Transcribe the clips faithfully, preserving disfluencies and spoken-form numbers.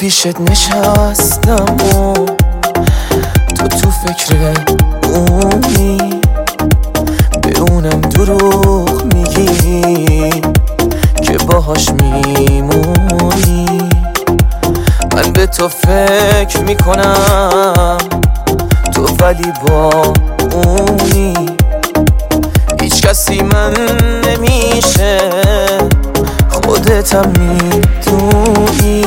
پیشت نشستم و تو تو فکر اونی، به اونم دروغ میگی که باهاش میمونی. من به تو فکر میکنم تو ولی با اونی، هیچ کسی من نمیشه خودتم میدونی.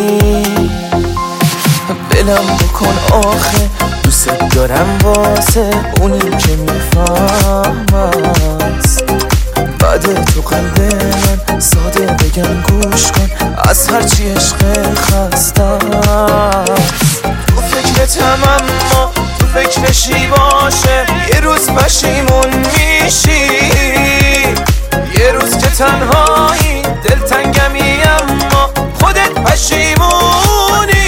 بلم بکن آخه دوست دارم واسه اونی که میفهمست. بعد تو قلب من ساده بگم گوش کن، از هرچی عشق خستم. تو فکرتم اما تو فکرشی باشه، یه روز پشیمون میشی، یه روز که تنهایی دلتنگمی اما خودت پشیمونی.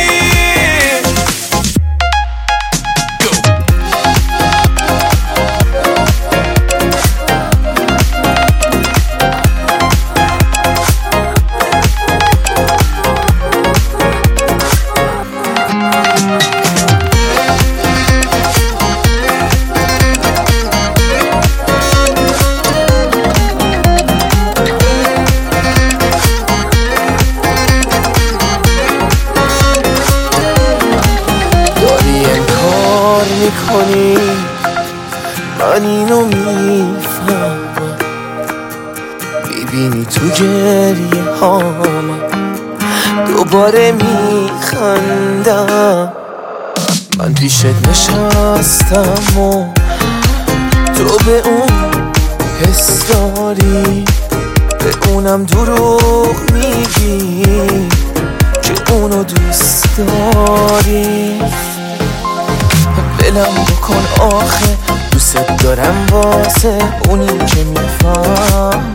میکنی من اینو میفهمم، میبینی تو گریه هامم دوباره میخندم. من پیشت نشستم و تو به اون حس داری، به اونم دروغ میگی که اونو دوست داری. بلم بکن آخه دوست دارم واسه اونی که میفهم.